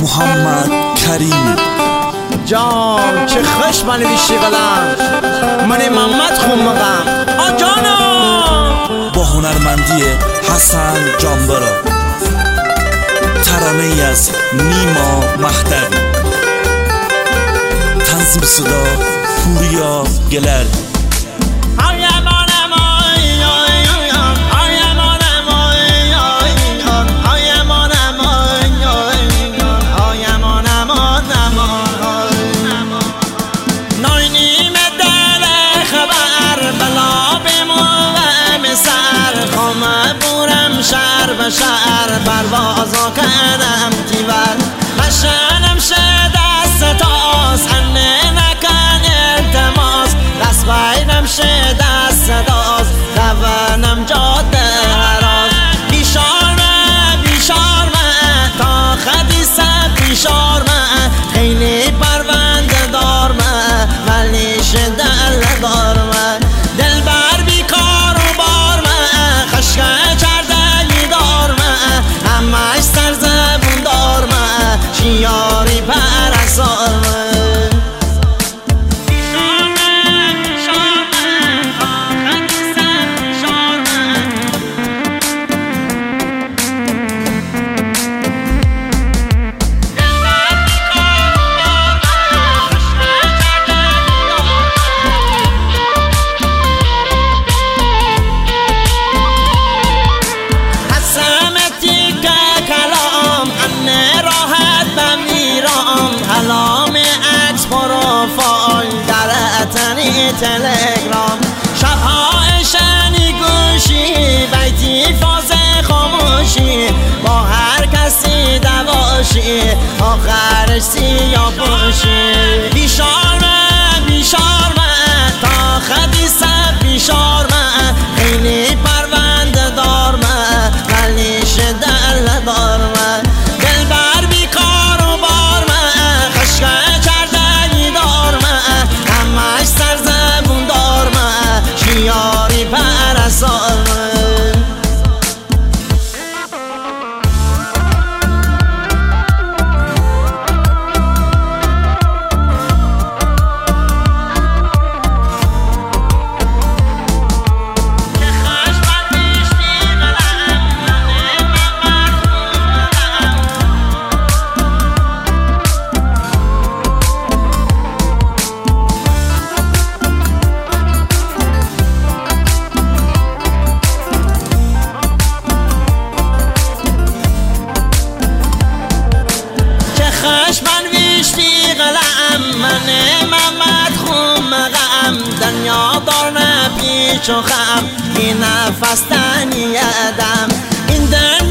محمد کریم جان چه خوش من بیشی قدم من محمد خون مقم آجانا با هنرمندی حسن جانبرا، ترانه ای از نیما مهدوی، تنظیم صدا پوریا گلر. شهر پروازا کردم تیور مشنم شه دست تاس انه نکن التماس دست بایدم شه دست داز دوانم جاده هراز بیشار من تا خدیسه بیشار من خیلی پرونده دار من ولی شدل دار من دل بر بیکار و بار من خشکه یاری پرستار من تلگرام شبها اشنی گوشی بیتی فاز خاموشی با هر کسی دواشی آخرش سیاه پوشی بیشار من تا خدیسه بیشار من خیلی پرونده دار من ولی شدل دار من دل بر بیکار و بار من خشکه چردنی دار من همش سرزبون دار من شیاری پرستار من من محمد خون مقم دنیا دار نپیچ و خم این نفس تنی ادم این